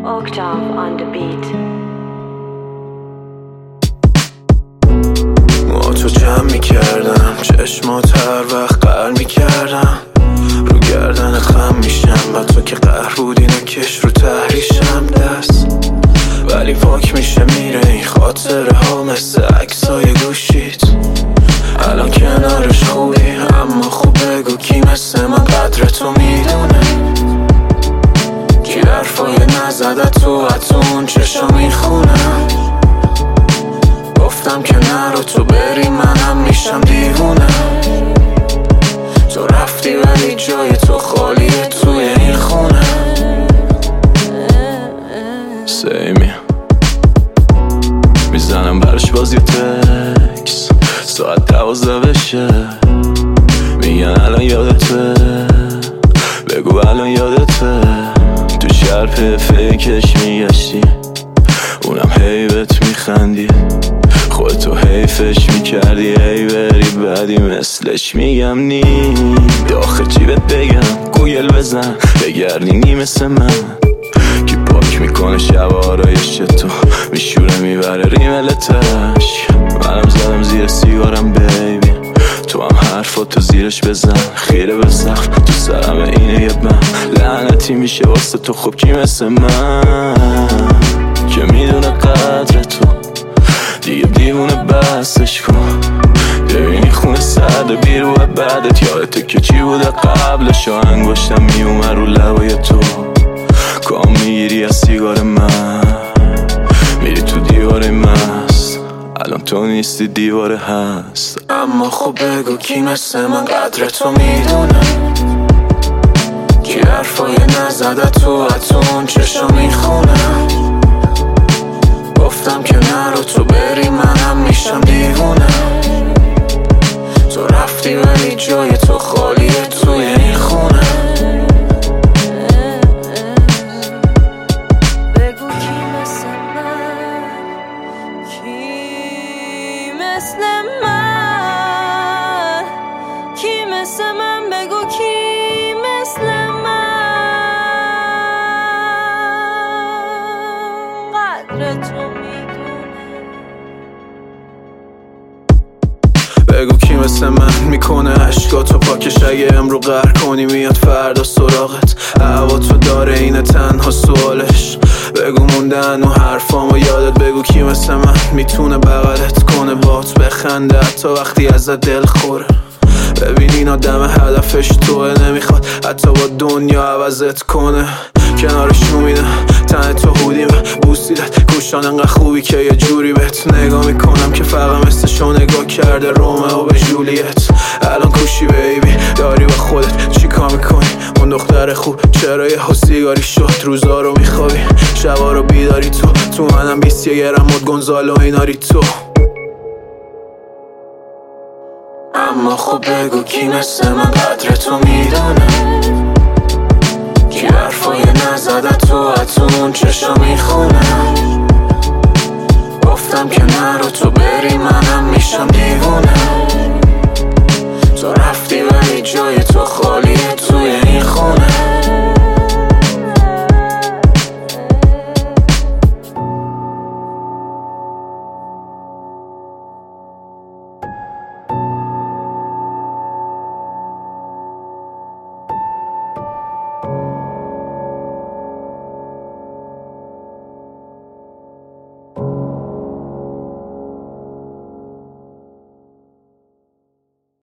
Octave on the beat. ما تو جمع میکردم چشمات هر وقت قهر میکردم رو گردن خم میشم و تو که قهر بودی نکش رو تحریشم دست ولی پاک میشه میره این خاطره ها مثل عکسای گوشیت الان کنارش خوبی اما خوب بگو کی مثل من قدر تو میدونه کی حرفای نزده تو حتون چشا میخونم گفتم که نرو تو بری منم میشم دیوونه تو رفتی ولی جای تو خالیه توی این خونه سیمی میزنم برش بازی تکس ساعت 12 بشه میگن الان یادته بگو الان یادته تو شرپ فکرش میگشتی اونم هیبت میخندی خودتو حیفش میکردی ای بری بعدی مثلش میگم نی داخل چی بهت بگم گوگل بزن بگردی مثل من کی پاک میکنه شب آرایش تو میشوره میبره ریملتش منم زدم زیر سیگارم بیبی تو هم حرفاتو زیرش بزن خیره به سقف تو سرم اینه یه بم لعنتی میشه واسه تو خوب کی مثل من که میدونه قدر تو دیگه دیوونه بسش کن ببینی خونه سرد بیرو بعدت یادته که چی بوده قبلش انگشتم میومه رو لبای تو کام میگیری از سیگار من میری تو دیوار مست الان تو نیستی دیواره هست اما خب بگو کی مثل من قدر تو میدونه کی حرفای نزده تو حتون چشا میخونم گفتم که نرو تو بری منم میشم دیوونه تو رفتی ولی جای تو خالیه توی این خونه بگو کی مثل من کی مثل من کی مثل من بگو کی مثل من قدر تو بگو کی مثل من میکنه عشقاتو پاکش اگه امرو قهر کنی میاد فردا سراغت هوا تو داره اینه تنها سوالش بگو موندن و حرفامو یادت بگو کی مثل من میتونه بغلت کنه بات بخنده حتی وقتی ازت دل خوره ببین این آدم هدفش توه نمیخواد حتی با دنیا عوضت کنه کنارش میدم تن تو هودیم بوسیدت گوشان انقدر خوبی که یه جوری بهت نگاه میکنم که فقط مثلشو نگاه کرده رومئو به جولیت الان کوشی بیبی داری با خودت چیکار میکنی اون دختر خوب چرا یه سیگاری شد روزا رو میخوابی شبا رو بیداری تو منم 20 گرم مد گونزالو ایناری تو اما خب بگو کی مثل من قدر تو میدونه کی حرفای نزده تو حتون چشا میخونه